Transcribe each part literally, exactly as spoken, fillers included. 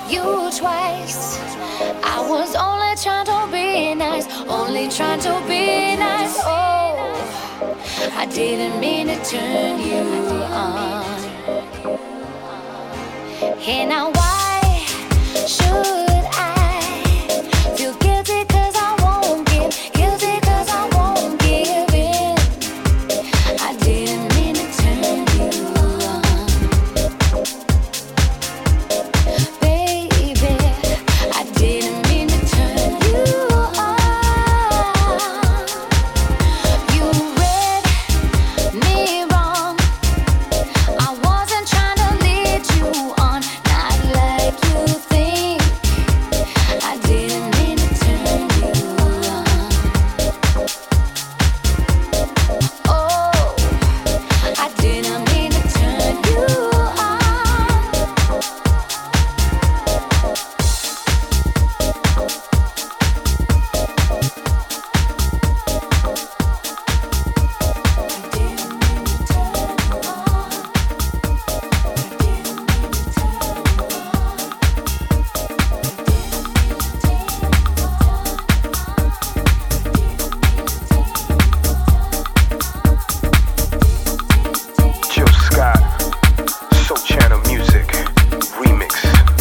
you twice. I was only trying to be nice, only trying to be nice. Oh, I didn't mean to turn you on. Hey, now why should I feel guilty 'cause I won't give, guilty 'cause I won't give in? I didn't mean to turn you on, baby. I didn't mean to turn you on. You read me wrong. I wasn't trying to lead you on, not like you think. I didn't mean to turn you on. Oh, I didn't mean to turn you on. Jill Scott, Soul Channel Music, Remix.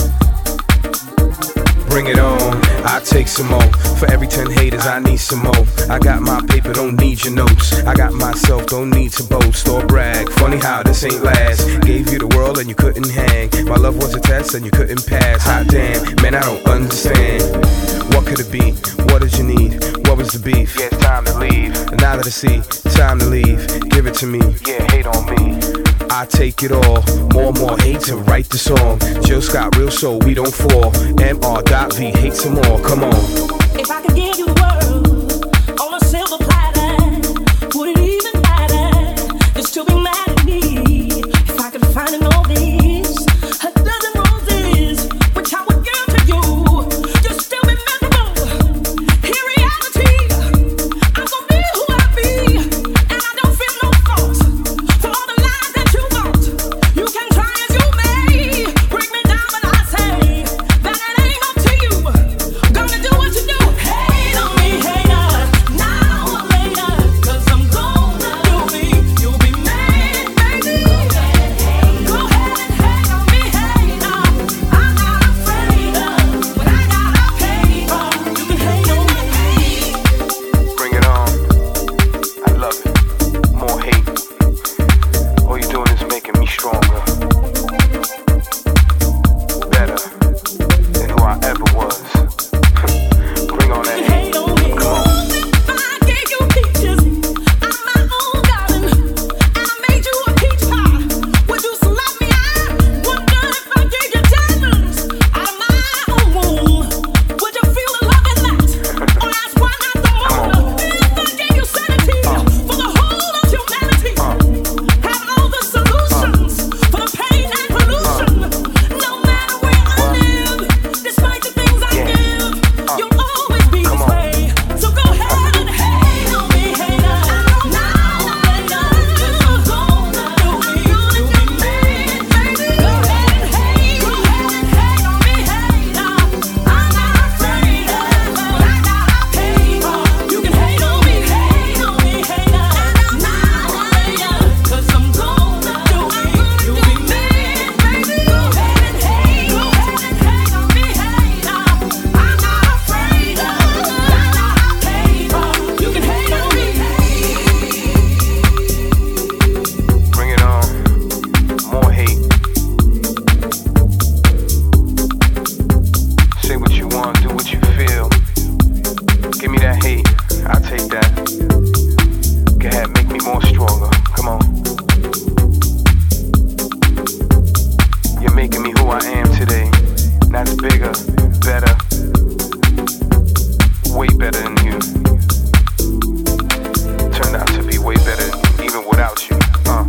Bring it on, I take some more. For every ten haters, I need some more. I got my paper, don't need your notes. I got myself, don't need to boast or brag. Funny how this ain't last. Gave you the world and you couldn't hang. My love was a test and you couldn't pass. Hot damn, man, I don't understand. What could it be? What did you need? What was the beef? Yeah, it's time to leave. And now that I see, time to leave. Give it to me. Yeah, hate on me. I take it all. More and more hate to write the song. Jill Scott, real soul, we don't fall. M R V, hate some more. Come on. If I could give you the world on a silver platter, would it even matter just to be mad at me? If I could find in all this a dozen roses, which I would give to you, you'd still be miserable. In reality, I'm gonna be who I be, and I don't feel no fault for all the lies that you want. You can try as you may, break me down, but I say that it ain't up to you. Gonna do what you do. Hate on me, hater, now or later, 'cause I'm gonna do me. You'll be mad, baby. Go ahead and hate on me, hater. I'm not afraid of what I gotta pay for. You can hate on me. Bring it on. I love it. More hate. All you're doing is making me stronger. Better than who I ever was. Bring on that You hate. hate on me. Come on. If I gave you peaches out of my own garden, and I made you a peach pie, would you slap me? I wonder if I gave you diamonds out of my own womb, would you feel the love in that? Or ask why not the more? If I gave you sanity for the whole of humanity, having all the solutions for the pain and pollution, no matter where I live, despite the things I give, you'll always be this way. So go ahead and hate on me, hater. Now or later, 'cause I'm gonna do me. You'll be mad, baby. Go ahead and hate, go ahead and hate on me, hater. I'm not afraid of what I gotta pay for. You can hate on me, hate on me, hater. Now or later, 'cause I'm gonna do me. You'll be mad, baby. Go ahead and hate, go ahead and hate on me, hater. I'm not afraid of what I gotta pay for. You can hate on me. Bring it on. More hate. Say what you want, do what you feel. Give me that hate. I'll take that. Go ahead, make me more stronger. Come on. You're making me who I am today. That's bigger, better, way better than you. Turned out to be way better even without you. Uh.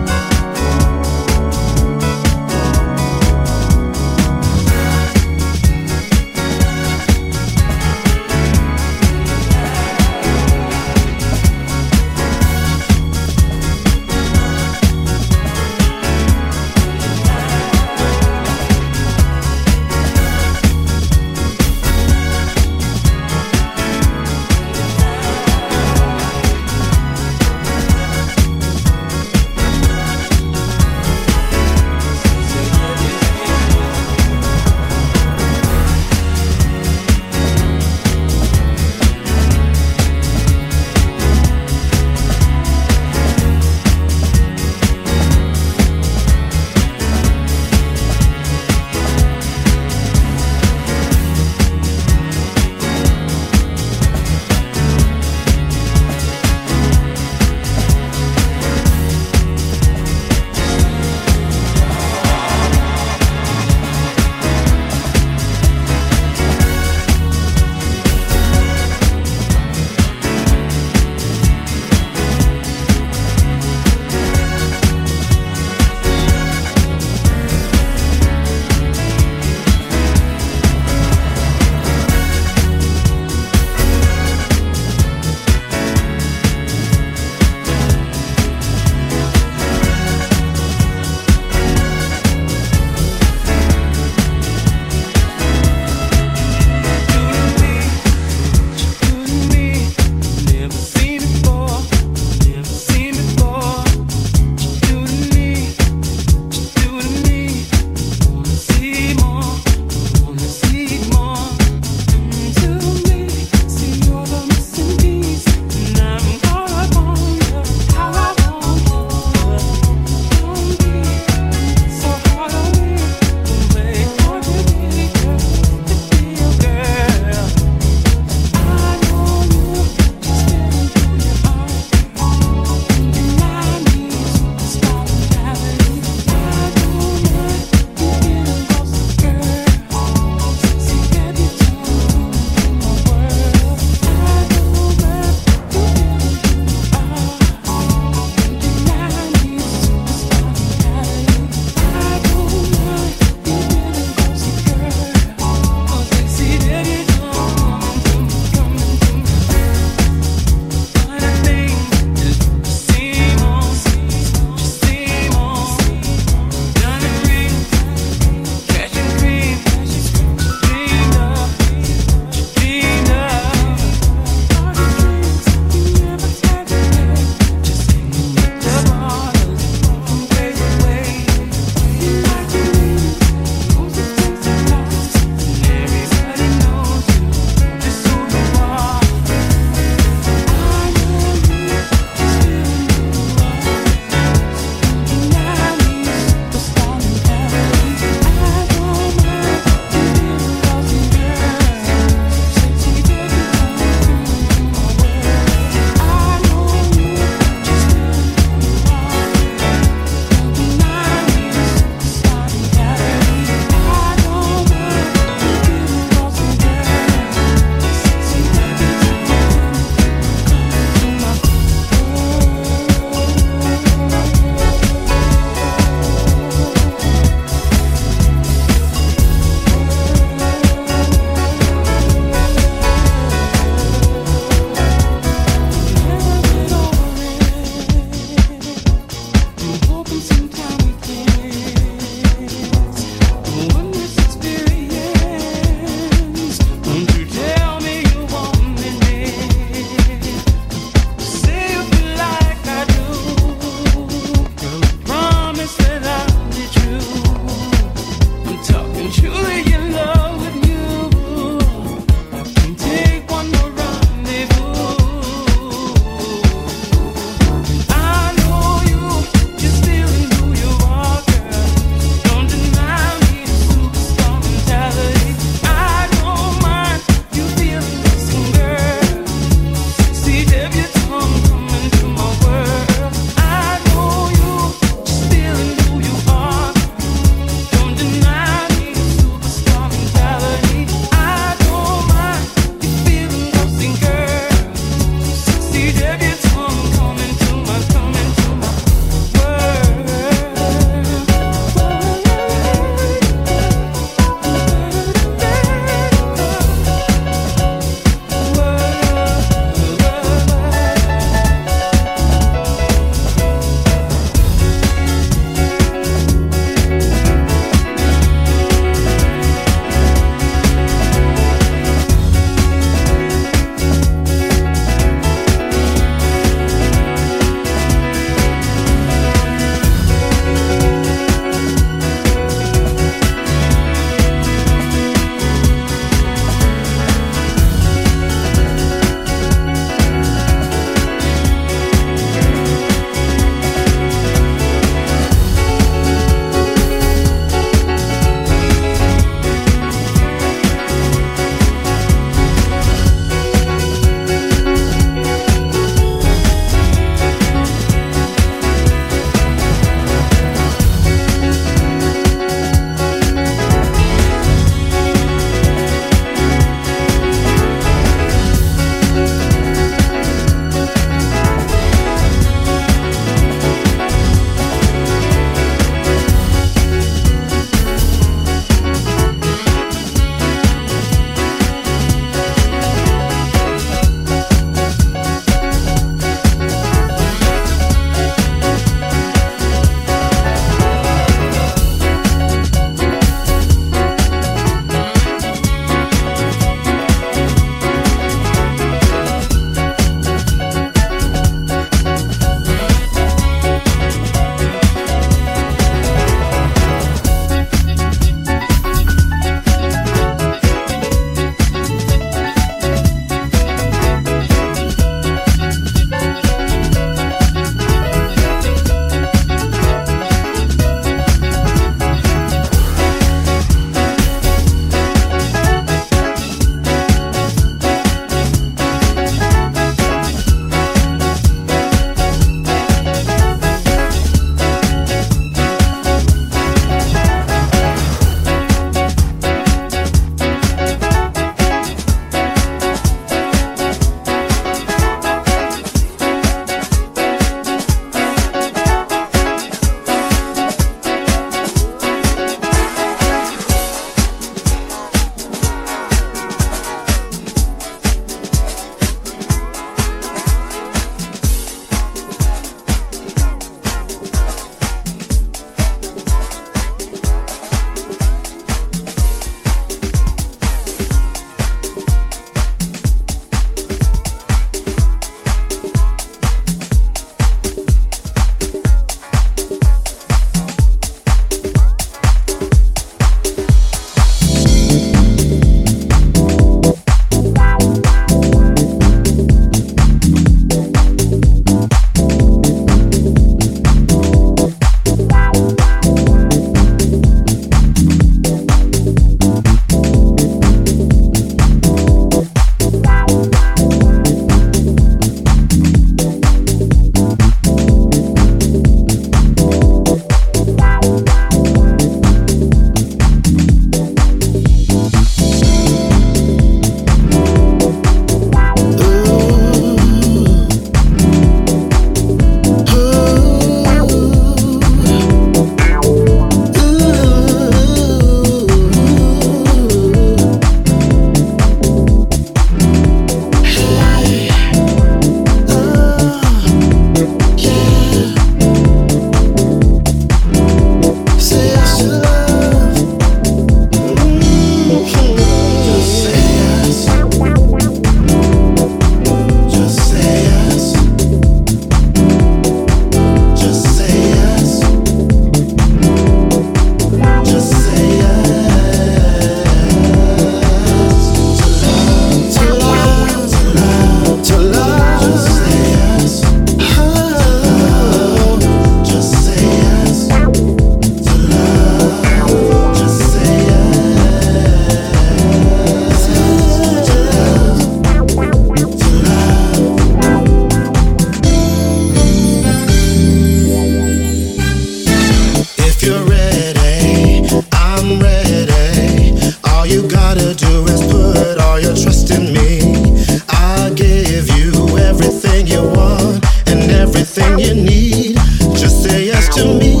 trust in me. I'll give you everything you want and everything you need. Just say yes to me.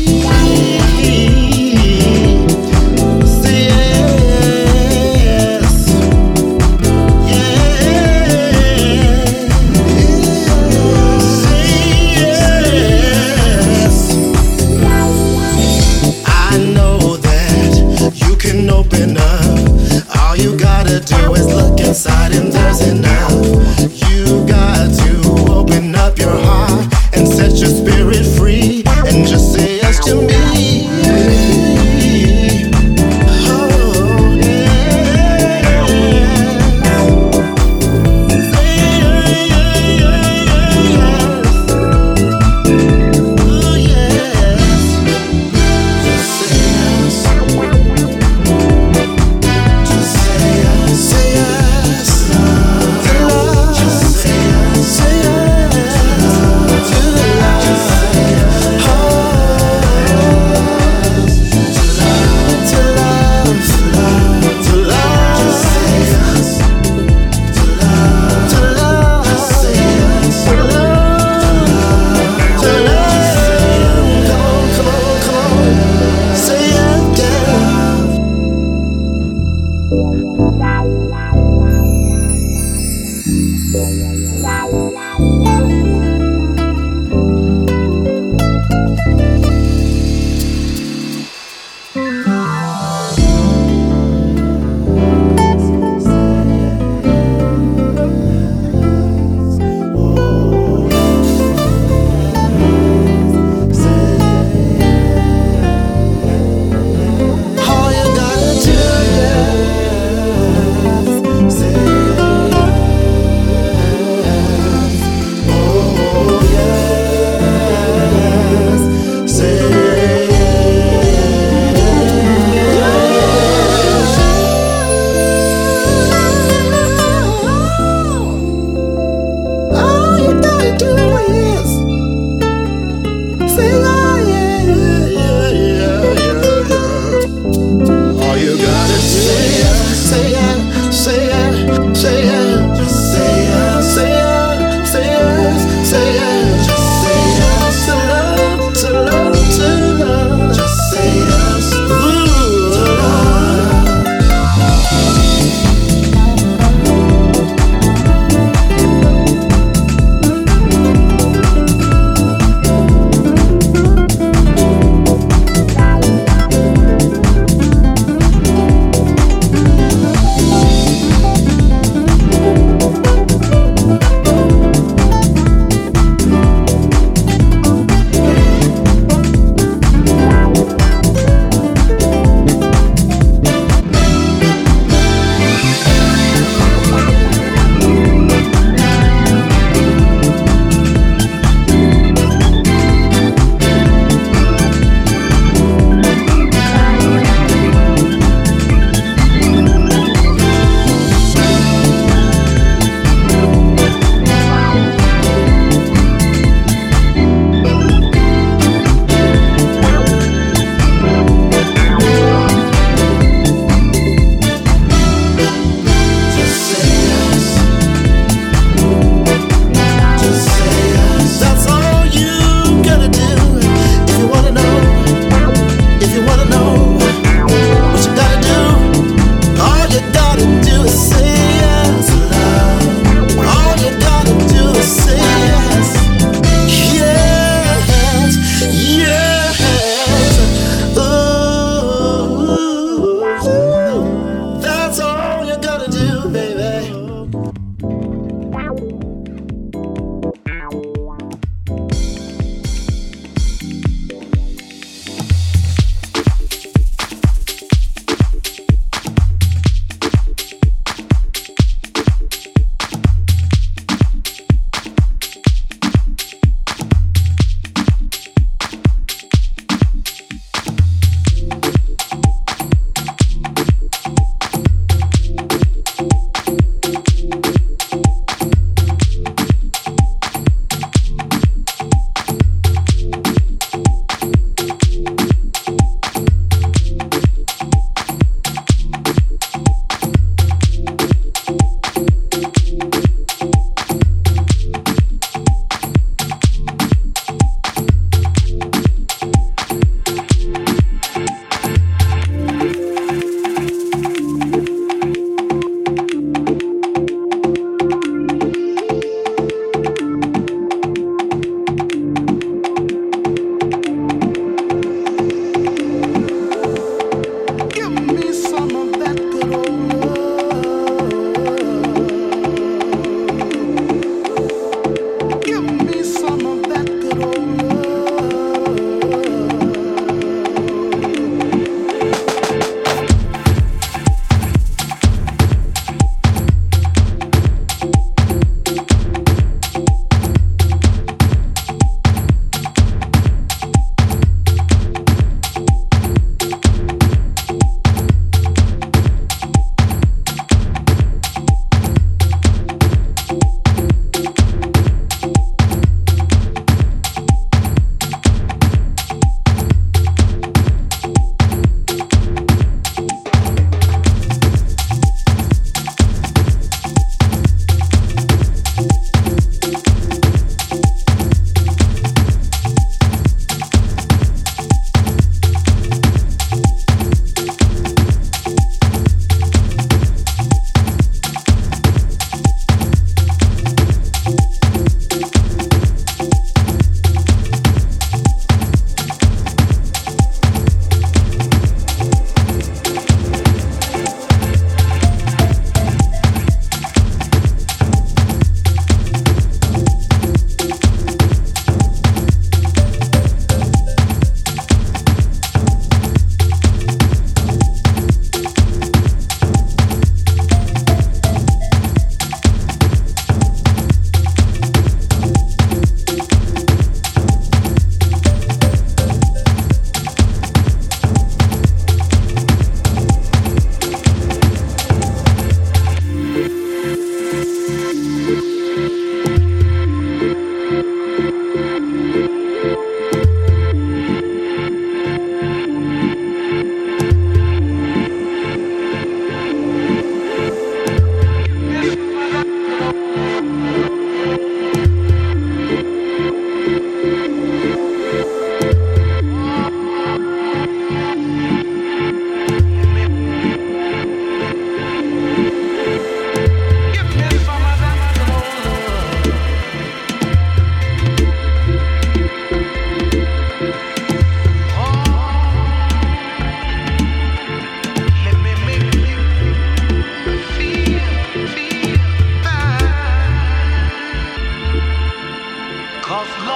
Say yes. Yeah. Say yes. I know that you can open up. All you gotta do is look inside and there's enough. You got to open up your heart and set your spirit free and just say yes to me. Oh, yeah. Say yes. Oh, yes. Just say yes. Just say yes. Say yes. Love. Just say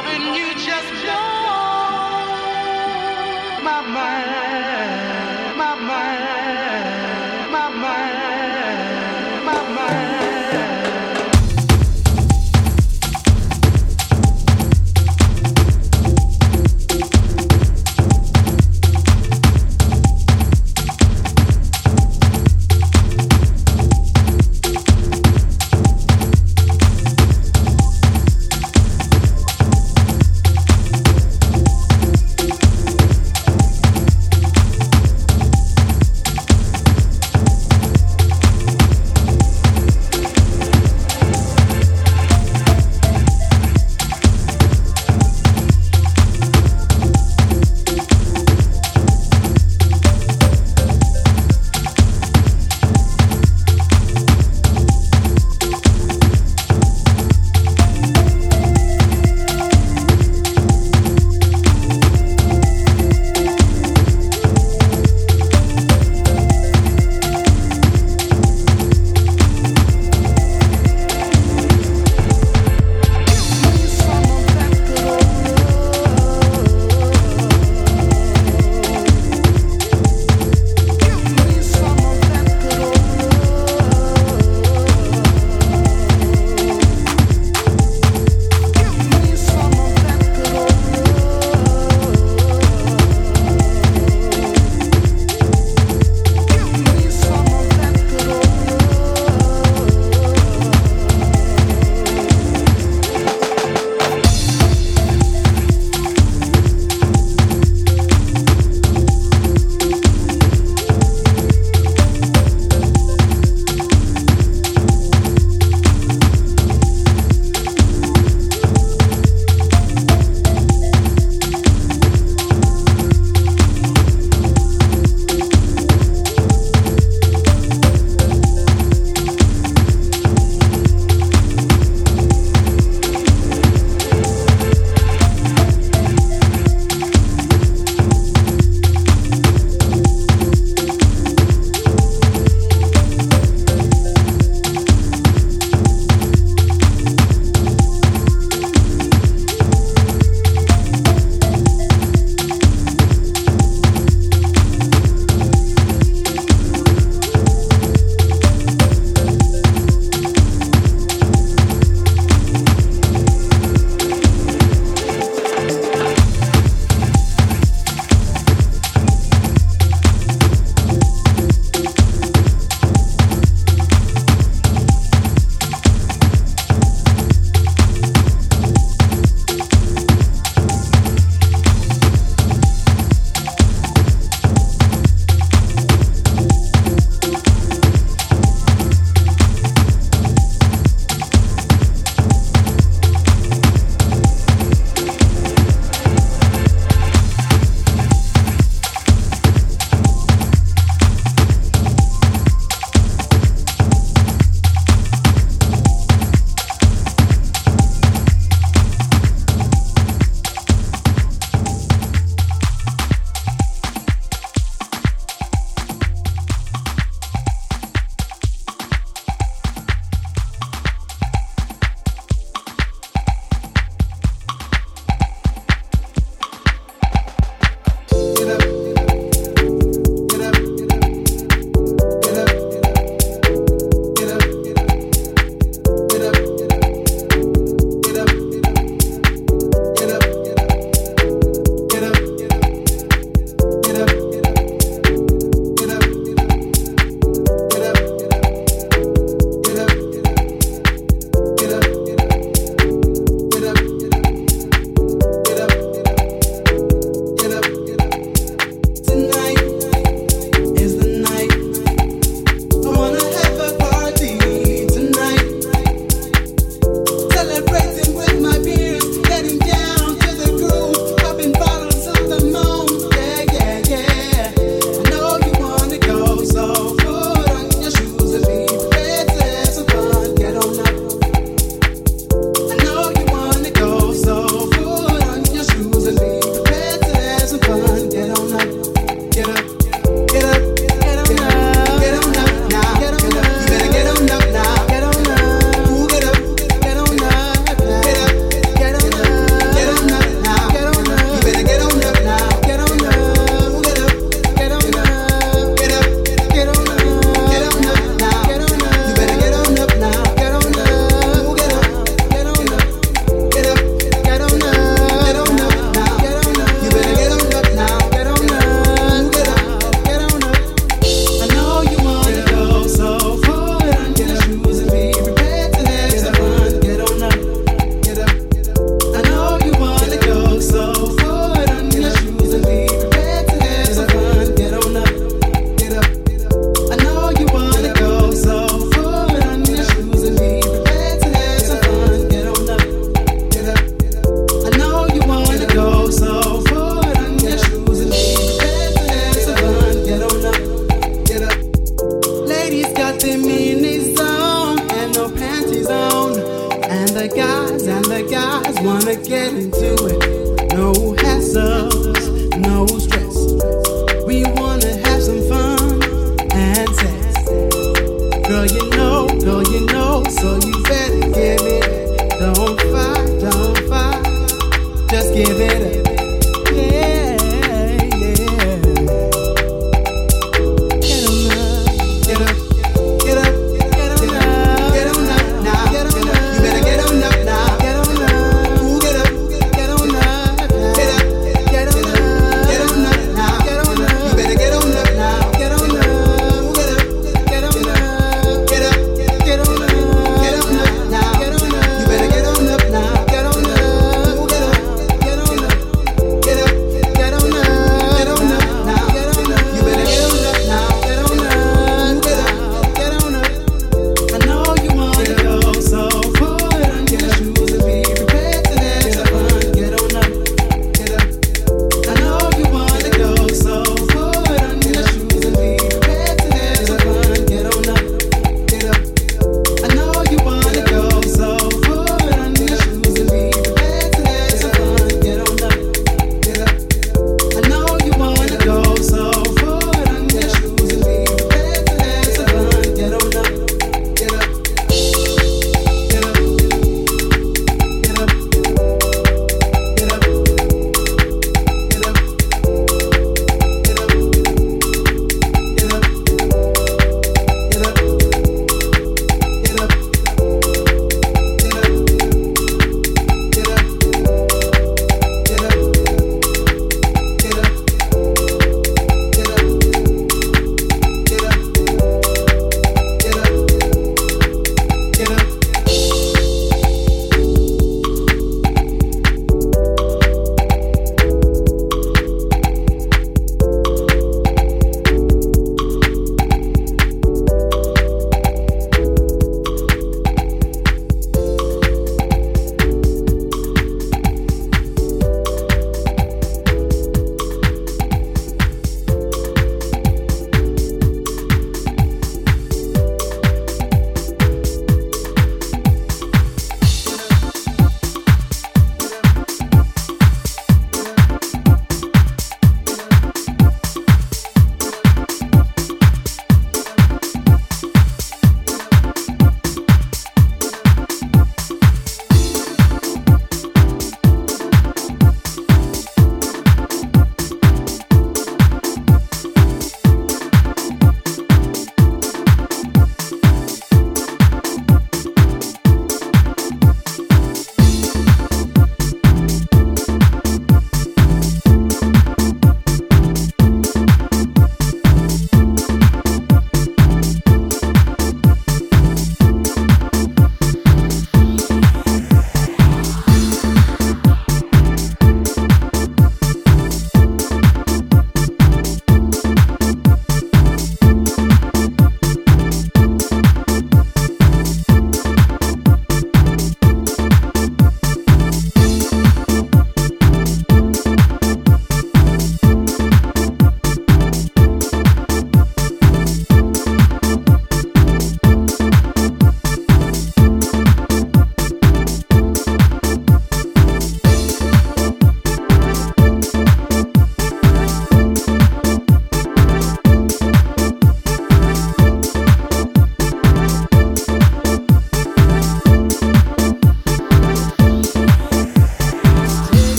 Loving you just blows my mind, my mind, my mind, my mind. wanna get into it. No hassles, no stress. We wanna have some fun and sex. Girl, you know, girl, you know, so you